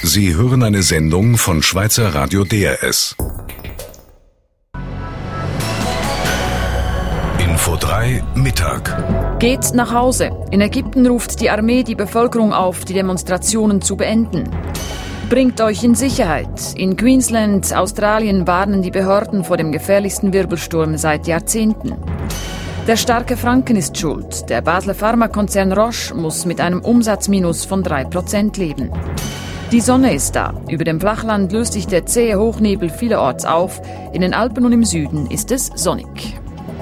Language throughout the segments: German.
Sie hören eine Sendung von Schweizer Radio DRS. Info 3 Mittag. Geht nach Hause. In Ägypten ruft die Armee die Bevölkerung auf, die Demonstrationen zu beenden. Bringt euch in Sicherheit. In Queensland, Australien warnen die Behörden vor dem gefährlichsten Wirbelsturm seit Jahrzehnten. Der starke Franken ist schuld. Der Basler Pharmakonzern Roche muss mit einem Umsatzminus von 3% leben. Die Sonne ist da. Über dem Flachland löst sich der zähe Hochnebel vielerorts auf. In den Alpen und im Süden ist es sonnig.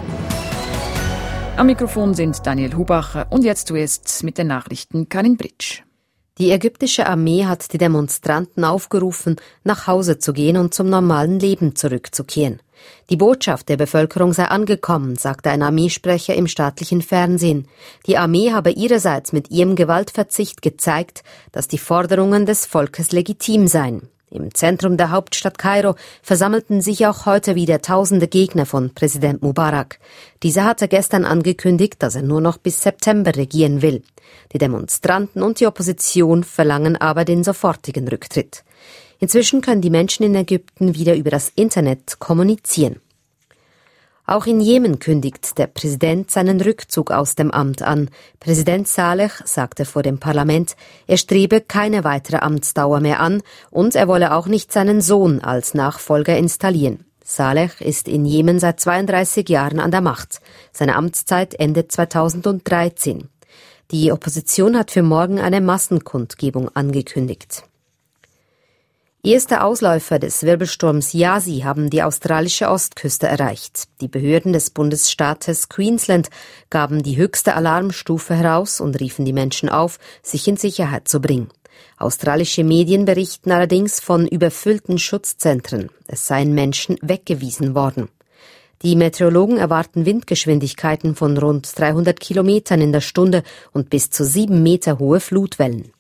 Am Mikrofon sind Daniel Hubacher und jetzt zuerst mit den Nachrichten Karin Britsch. Die ägyptische Armee hat die Demonstranten aufgerufen, nach Hause zu gehen und zum normalen Leben zurückzukehren. Die Botschaft der Bevölkerung sei angekommen, sagte ein Armeesprecher im staatlichen Fernsehen. Die Armee habe ihrerseits mit ihrem Gewaltverzicht gezeigt, dass die Forderungen des Volkes legitim seien. Im Zentrum der Hauptstadt Kairo versammelten sich auch heute wieder tausende Gegner von Präsident Mubarak. Dieser hatte gestern angekündigt, dass er nur noch bis September regieren will. Die Demonstranten und die Opposition verlangen aber den sofortigen Rücktritt. Inzwischen können die Menschen in Ägypten wieder über das Internet kommunizieren. Auch in Jemen kündigt der Präsident seinen Rückzug aus dem Amt an. Präsident Saleh sagte vor dem Parlament, er strebe keine weitere Amtsdauer mehr an und er wolle auch nicht seinen Sohn als Nachfolger installieren. Saleh ist in Jemen seit 32 Jahren an der Macht. Seine Amtszeit endet 2013. Die Opposition hat für morgen eine Massenkundgebung angekündigt. Erste Ausläufer des Wirbelsturms Yasi haben die australische Ostküste erreicht. Die Behörden des Bundesstaates Queensland gaben die höchste Alarmstufe heraus und riefen die Menschen auf, sich in Sicherheit zu bringen. Australische Medien berichten allerdings von überfüllten Schutzzentren. Es seien Menschen weggewiesen worden. Die Meteorologen erwarten Windgeschwindigkeiten von rund 300 Kilometern in der Stunde und bis zu 7 Meter hohe Flutwellen.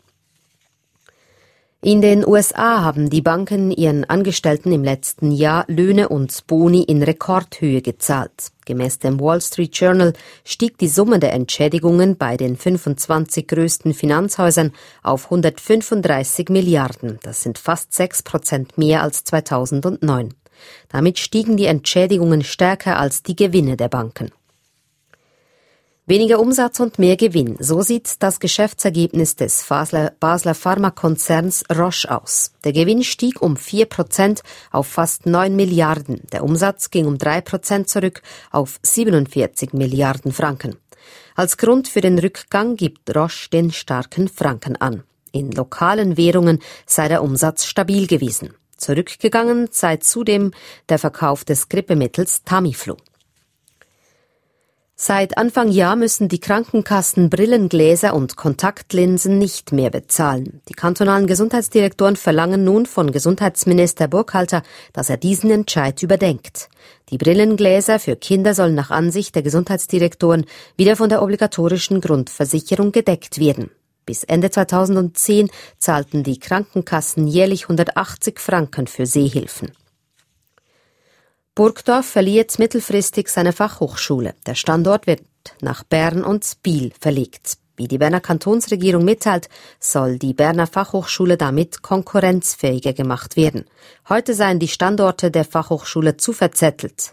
In den USA haben die Banken ihren Angestellten im letzten Jahr Löhne und Boni in Rekordhöhe gezahlt. Gemäß dem Wall Street Journal stieg die Summe der Entschädigungen bei den 25 größten Finanzhäusern auf 135 Milliarden. Das sind fast 6% mehr als 2009. Damit stiegen die Entschädigungen stärker als die Gewinne der Banken. Weniger Umsatz und mehr Gewinn. So sieht das Geschäftsergebnis des Basler Pharmakonzerns Roche aus. Der Gewinn stieg um 4% auf fast 9 Milliarden. Der Umsatz ging um 3% zurück auf 47 Milliarden Franken. Als Grund für den Rückgang gibt Roche den starken Franken an. In lokalen Währungen sei der Umsatz stabil gewesen. Zurückgegangen sei zudem der Verkauf des Grippemittels Tamiflu. Seit Anfang Jahr müssen die Krankenkassen Brillengläser und Kontaktlinsen nicht mehr bezahlen. Die kantonalen Gesundheitsdirektoren verlangen nun von Gesundheitsminister Burkhalter, dass er diesen Entscheid überdenkt. Die Brillengläser für Kinder sollen nach Ansicht der Gesundheitsdirektoren wieder von der obligatorischen Grundversicherung gedeckt werden. Bis Ende 2010 zahlten die Krankenkassen jährlich 180 Franken für Sehhilfen. Burgdorf verliert mittelfristig seine Fachhochschule. Der Standort wird nach Bern und Biel verlegt. Wie die Berner Kantonsregierung mitteilt, soll die Berner Fachhochschule damit konkurrenzfähiger gemacht werden. Heute seien die Standorte der Fachhochschule zu verzettelt.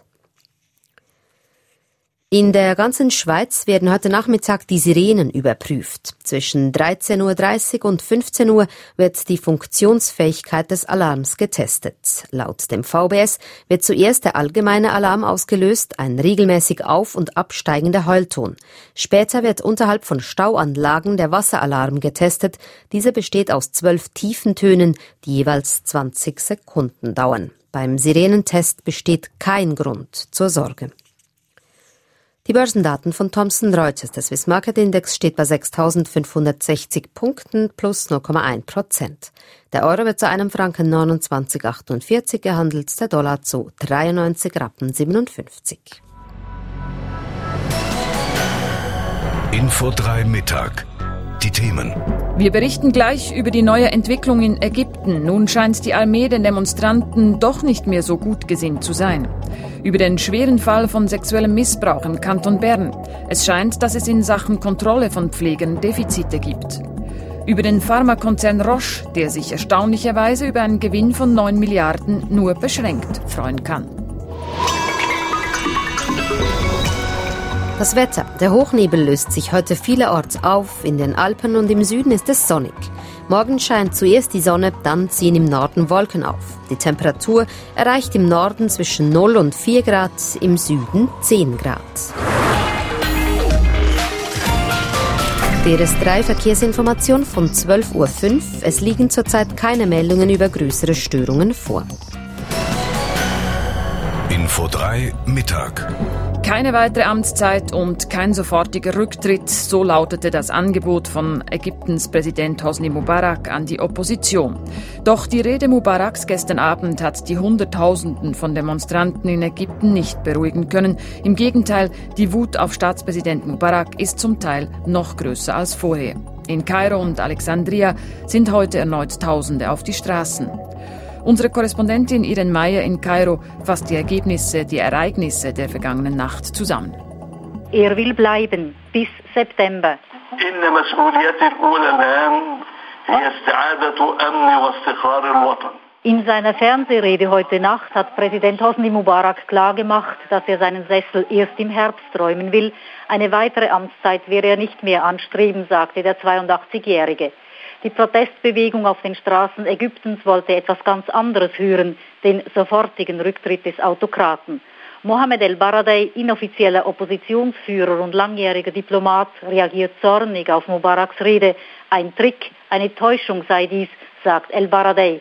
In der ganzen Schweiz werden heute Nachmittag die Sirenen überprüft. Zwischen 13.30 Uhr und 15 Uhr wird die Funktionsfähigkeit des Alarms getestet. Laut dem VBS wird zuerst der allgemeine Alarm ausgelöst, ein regelmäßig auf- und absteigender Heulton. Später wird unterhalb von Stauanlagen der Wasseralarm getestet. Dieser besteht aus 12 Tiefentönen, die jeweils 20 Sekunden dauern. Beim Sirenentest besteht kein Grund zur Sorge. Die Börsendaten von Thomson Reuters. Der Swiss Market Index steht bei 6.560 Punkten plus 0,1%. Der Euro wird zu einem Franken 29,48 gehandelt, der Dollar zu 93,57 Rappen. Info 3 Mittag. Die Themen. Wir berichten gleich über die neue Entwicklung in Ägypten. Nun scheint die Armee den Demonstranten doch nicht mehr so gut gesinnt zu sein. Über den schweren Fall von sexuellem Missbrauch im Kanton Bern. Es scheint, dass es in Sachen Kontrolle von Pflegern Defizite gibt. Über den Pharmakonzern Roche, der sich erstaunlicherweise über einen Gewinn von 9 Milliarden nur beschränkt freuen kann. Das Wetter. Der Hochnebel löst sich heute vielerorts auf. In den Alpen und im Süden ist es sonnig. Morgen scheint zuerst die Sonne, dann ziehen im Norden Wolken auf. Die Temperatur erreicht im Norden zwischen 0 und 4 Grad, im Süden 10 Grad. DRS3 Verkehrsinformation von 12.05 Uhr. Es liegen zurzeit keine Meldungen über größere Störungen vor. Info 3 Mittag. Keine weitere Amtszeit und kein sofortiger Rücktritt, so lautete das Angebot von Ägyptens Präsident Hosni Mubarak an die Opposition. Doch die Rede Mubaraks gestern Abend hat die Hunderttausenden von Demonstranten in Ägypten nicht beruhigen können. Im Gegenteil, die Wut auf Staatspräsident Mubarak ist zum Teil noch größer als vorher. In Kairo und Alexandria sind heute erneut Tausende auf die Straßen. Unsere Korrespondentin Irene Meyer in Kairo fasst die Ereignisse der vergangenen Nacht zusammen. Er will bleiben bis September. In seiner Fernsehrede heute Nacht hat Präsident Hosni Mubarak klargemacht, dass er seinen Sessel erst im Herbst räumen will. Eine weitere Amtszeit werde er nicht mehr anstreben, sagte der 82-Jährige. Die Protestbewegung auf den Straßen Ägyptens wollte etwas ganz anderes hören, den sofortigen Rücktritt des Autokraten. Mohamed El-Baradei, inoffizieller Oppositionsführer und langjähriger Diplomat, reagiert zornig auf Mubaraks Rede. Ein Trick, eine Täuschung sei dies, sagt El-Baradei.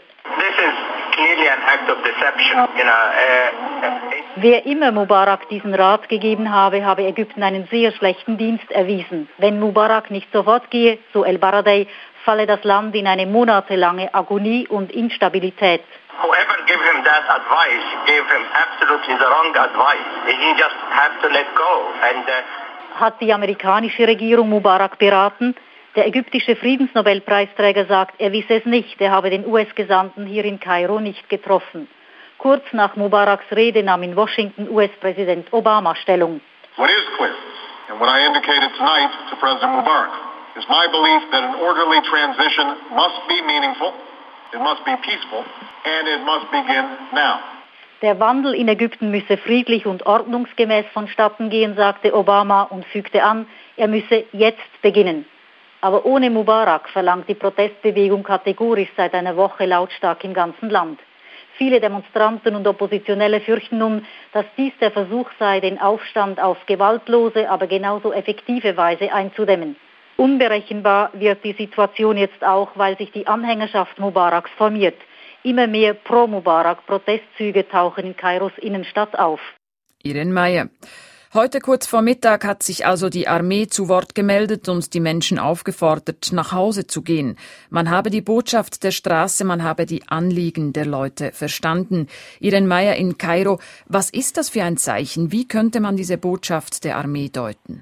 Wer immer Mubarak diesen Rat gegeben habe, habe Ägypten einen sehr schlechten Dienst erwiesen. Wenn Mubarak nicht sofort gehe, so El-Baradei, falle das Land in eine monatelange Agonie und Instabilität. Whoever gave him that advice gave him absolutely the wrong advice. He just had to let go. Hat die amerikanische Regierung Mubarak beraten? Der ägyptische Friedensnobelpreisträger sagt, er wisse es nicht. Er habe den US-Gesandten hier in Kairo nicht getroffen. Kurz nach Mubaraks Rede nahm in Washington US-Präsident Obama Stellung. What is clear, and what I indicated tonight to President Mubarak, is my belief that an orderly transition must be meaningful, it must be peaceful, and it must begin now. Der Wandel in Ägypten müsse friedlich und ordnungsgemäß vonstatten gehen, sagte Obama und fügte an, er müsse jetzt beginnen. Aber ohne Mubarak, verlangt die Protestbewegung kategorisch seit einer Woche lautstark im ganzen Land. Viele Demonstranten und Oppositionelle fürchten nun, dass dies der Versuch sei, den Aufstand auf gewaltlose, aber genauso effektive Weise einzudämmen. Unberechenbar wird die Situation jetzt auch, weil sich die Anhängerschaft Mubaraks formiert. Immer mehr Pro-Mubarak-Protestzüge tauchen in Kairos Innenstadt auf. Irene Meyer. Heute kurz vor Mittag hat sich also die Armee zu Wort gemeldet und die Menschen aufgefordert, nach Hause zu gehen. Man habe die Botschaft der Straße, man habe die Anliegen der Leute verstanden. Irene Meyer in Kairo, was ist das für ein Zeichen? Wie könnte man diese Botschaft der Armee deuten?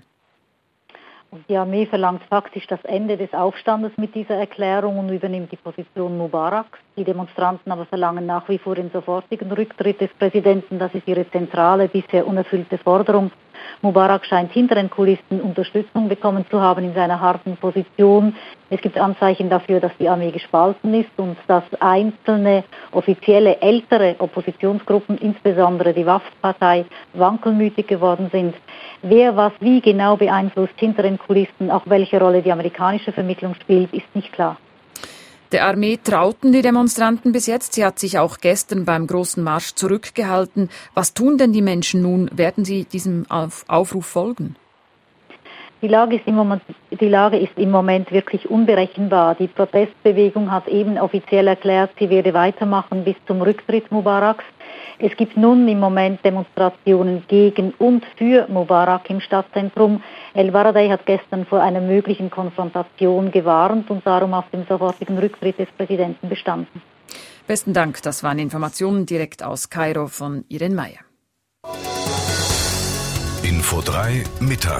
Die Armee verlangt faktisch das Ende des Aufstandes mit dieser Erklärung und übernimmt die Position Mubaraks. Die Demonstranten aber verlangen nach wie vor den sofortigen Rücktritt des Präsidenten. Das ist ihre zentrale, bisher unerfüllte Forderung. Mubarak scheint hinter den Kulissen Unterstützung bekommen zu haben in seiner harten Position. Es gibt Anzeichen dafür, dass die Armee gespalten ist und dass einzelne offizielle ältere Oppositionsgruppen, insbesondere die Wafd-Partei, wankelmütig geworden sind. Wer was wie genau beeinflusst hinter den Kulissen, auch welche Rolle die amerikanische Vermittlung spielt, ist nicht klar. Der Armee trauten die Demonstranten bis jetzt. Sie hat sich auch gestern beim großen Marsch zurückgehalten. Was tun denn die Menschen nun? Werden sie diesem Aufruf folgen? Die Lage ist im Moment wirklich unberechenbar. Die Protestbewegung hat eben offiziell erklärt, sie werde weitermachen bis zum Rücktritt Mubaraks. Es gibt nun im Moment Demonstrationen gegen und für Mubarak im Stadtzentrum. El-Baradei hat gestern vor einer möglichen Konfrontation gewarnt und darum auf dem sofortigen Rücktritt des Präsidenten bestanden. Besten Dank, das waren Informationen direkt aus Kairo von Irene Meyer. Info 3 Mittag.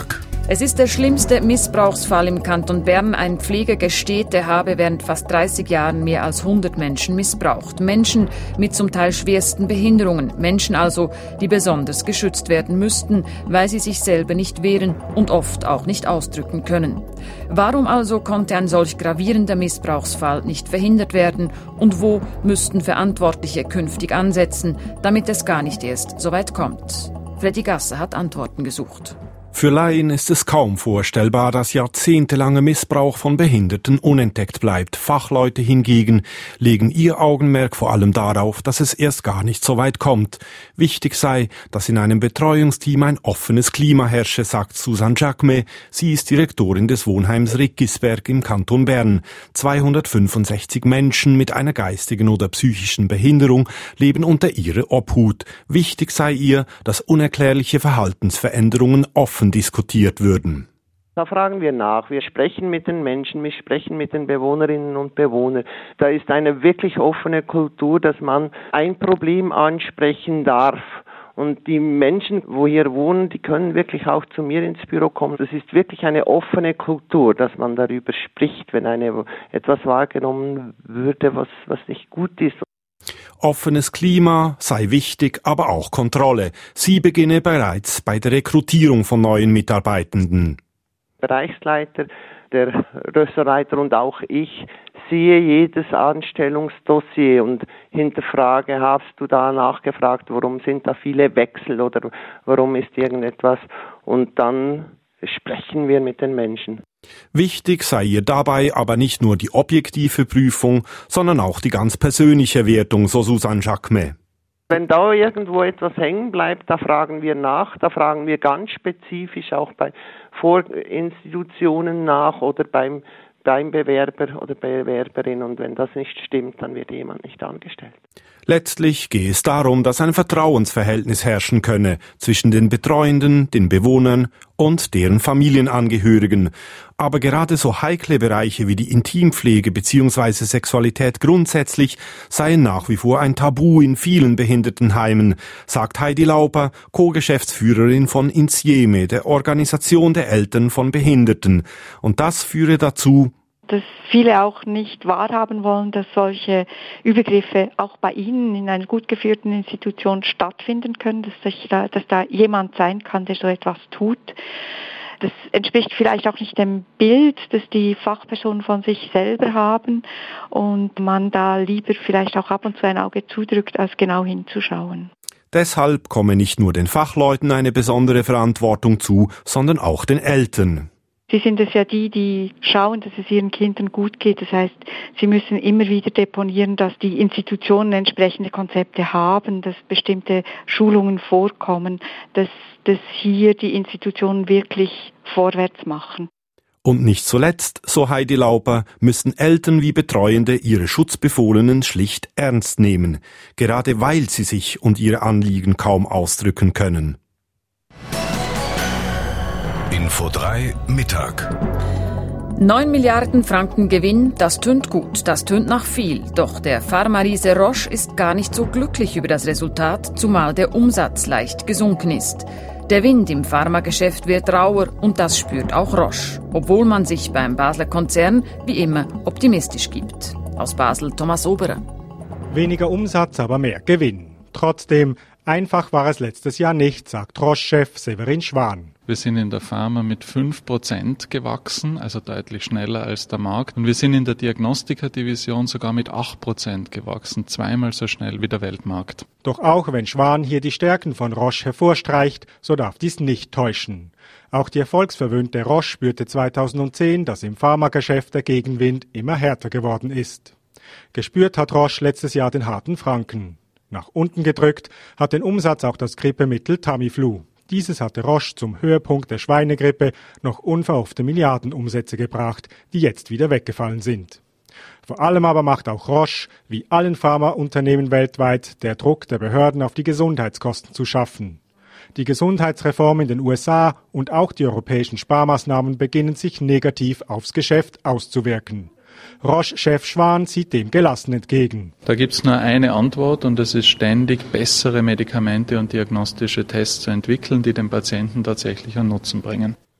Es ist der schlimmste Missbrauchsfall im Kanton Bern. Ein Pfleger gesteht, er habe während fast 30 Jahren mehr als 100 Menschen missbraucht. Menschen mit zum Teil schwersten Behinderungen. Menschen also, die besonders geschützt werden müssten, weil sie sich selber nicht wehren und oft auch nicht ausdrücken können. Warum also konnte ein solch gravierender Missbrauchsfall nicht verhindert werden? Und wo müssten Verantwortliche künftig ansetzen, damit es gar nicht erst so weit kommt? Freddy Gasser hat Antworten gesucht. Für Laien ist es kaum vorstellbar, dass jahrzehntelanger Missbrauch von Behinderten unentdeckt bleibt. Fachleute hingegen legen ihr Augenmerk vor allem darauf, dass es erst gar nicht so weit kommt. Wichtig sei, dass in einem Betreuungsteam ein offenes Klima herrsche, sagt Susanne Jacquemet. Sie ist Direktorin des Wohnheims Riggisberg im Kanton Bern. 265 Menschen mit einer geistigen oder psychischen Behinderung leben unter ihrer Obhut. Wichtig sei ihr, dass unerklärliche Verhaltensveränderungen offen diskutiert würden. Da fragen wir nach, wir sprechen mit den Menschen, wir sprechen mit den Bewohnerinnen und Bewohnern. Da ist eine wirklich offene Kultur, dass man ein Problem ansprechen darf. Und die Menschen, wo hier wohnen, die können wirklich auch zu mir ins Büro kommen. Das ist wirklich eine offene Kultur, dass man darüber spricht, wenn etwas wahrgenommen würde, was nicht gut ist. Offenes Klima sei wichtig, aber auch Kontrolle. Sie beginne bereits bei der Rekrutierung von neuen Mitarbeitenden. Bereichsleiter, der Ressortleiter und auch ich sehe jedes Anstellungsdossier und hinterfrage, hast du da nachgefragt, warum sind da viele Wechsel oder warum ist irgendetwas? Und dann sprechen wir mit den Menschen. Wichtig sei ihr dabei aber nicht nur die objektive Prüfung, sondern auch die ganz persönliche Wertung, so Susanne Jacquemet. Wenn da irgendwo etwas hängen bleibt, da fragen wir nach, da fragen wir ganz spezifisch auch bei Vorinstitutionen nach oder beim Bewerber oder Bewerberin, und wenn das nicht stimmt, dann wird jemand nicht angestellt. Letztlich gehe es darum, dass ein Vertrauensverhältnis herrschen könne zwischen den Betreuenden, den Bewohnern und deren Familienangehörigen. Aber gerade so heikle Bereiche wie die Intimpflege bzw. Sexualität grundsätzlich seien nach wie vor ein Tabu in vielen Behindertenheimen, sagt Heidi Lauper, Co-Geschäftsführerin von Insieme, der Organisation der Eltern von Behinderten. Und das führe dazu, dass viele auch nicht wahrhaben wollen, dass solche Übergriffe auch bei ihnen in einer gut geführten Institution stattfinden können, dass da jemand sein kann, der so etwas tut. Das entspricht vielleicht auch nicht dem Bild, das die Fachpersonen von sich selber haben und man da lieber vielleicht auch ab und zu ein Auge zudrückt, als genau hinzuschauen. Deshalb komme nicht nur den Fachleuten eine besondere Verantwortung zu, sondern auch den Eltern. Sie sind es ja die schauen, dass es ihren Kindern gut geht. Das heißt, sie müssen immer wieder deponieren, dass die Institutionen entsprechende Konzepte haben, dass bestimmte Schulungen vorkommen, dass hier die Institutionen wirklich vorwärts machen. Und nicht zuletzt, so Heidi Lauper, müssen Eltern wie Betreuende ihre Schutzbefohlenen schlicht ernst nehmen, gerade weil sie sich und ihre Anliegen kaum ausdrücken können. Info 3 Mittag. 9 Milliarden Franken Gewinn, das tönt gut, das tönt nach viel. Doch der Pharma-Riese Roche ist gar nicht so glücklich über das Resultat, zumal der Umsatz leicht gesunken ist. Der Wind im Pharmageschäft wird rauer und das spürt auch Roche, obwohl man sich beim Basler Konzern wie immer optimistisch gibt. Aus Basel Thomas Oberer. Weniger Umsatz, aber mehr Gewinn. Trotzdem, einfach war es letztes Jahr nicht, sagt Roche-Chef Severin Schwan. Wir sind in der Pharma mit 5% gewachsen, also deutlich schneller als der Markt. Und wir sind in der Diagnostika-Division sogar mit 8% gewachsen, zweimal so schnell wie der Weltmarkt. Doch auch wenn Schwan hier die Stärken von Roche hervorstreicht, so darf dies nicht täuschen. Auch die erfolgsverwöhnte Roche spürte 2010, dass im Pharmageschäft der Gegenwind immer härter geworden ist. Gespürt hat Roche letztes Jahr den harten Franken. Nach unten gedrückt hat den Umsatz auch das Grippemittel Tamiflu. Dieses hatte Roche zum Höhepunkt der Schweinegrippe noch unverhoffte Milliardenumsätze gebracht, die jetzt wieder weggefallen sind. Vor allem aber macht auch Roche, wie allen Pharmaunternehmen weltweit, der Druck der Behörden auf die Gesundheitskosten zu schaffen. Die Gesundheitsreform in den USA und auch die europäischen Sparmaßnahmen beginnen sich negativ aufs Geschäft auszuwirken. Roche-Chef Schwan sieht dem gelassen entgegen. Da gibt es nur eine Antwort und das ist ständig bessere Medikamente und diagnostische Tests zu entwickeln, die den Patienten tatsächlich einen Nutzen bringen.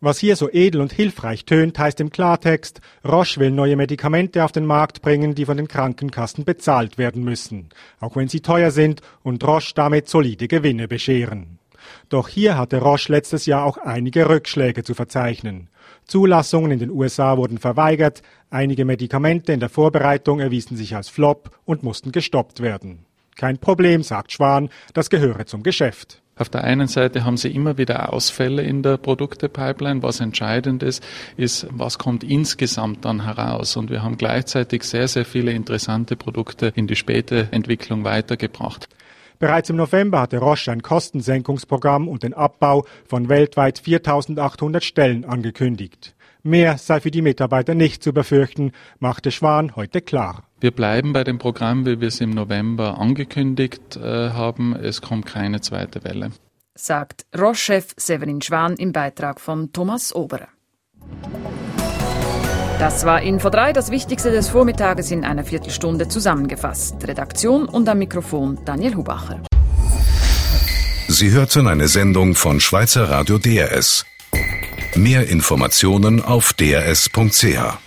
Was hier so edel und hilfreich tönt, heißt im Klartext, Roche will neue Medikamente auf den Markt bringen, die von den Krankenkassen bezahlt werden müssen, auch wenn sie teuer sind und Roche damit solide Gewinne bescheren. Doch hier hatte Roche letztes Jahr auch einige Rückschläge zu verzeichnen. Zulassungen in den USA wurden verweigert, einige Medikamente in der Vorbereitung erwiesen sich als Flop und mussten gestoppt werden. Kein Problem, sagt Schwan, das gehöre zum Geschäft. Auf der einen Seite haben sie immer wieder Ausfälle in der Produktepipeline. Was entscheidend ist, was kommt insgesamt dann heraus. Und wir haben gleichzeitig sehr, sehr viele interessante Produkte in die späte Entwicklung weitergebracht. Bereits im November hatte Roche ein Kostensenkungsprogramm und den Abbau von weltweit 4.800 Stellen angekündigt. Mehr sei für die Mitarbeiter nicht zu befürchten, machte Schwan heute klar. Wir bleiben bei dem Programm, wie wir es im November angekündigt haben. Es kommt keine zweite Welle. Sagt Roche-Chef Severin Schwan im Beitrag von Thomas Oberer. Das war Info 3, das Wichtigste des Vormittages in einer Viertelstunde zusammengefasst. Redaktion und am Mikrofon Daniel Hubacher. Sie hörten eine Sendung von Schweizer Radio DRS. Mehr Informationen auf drs.ch.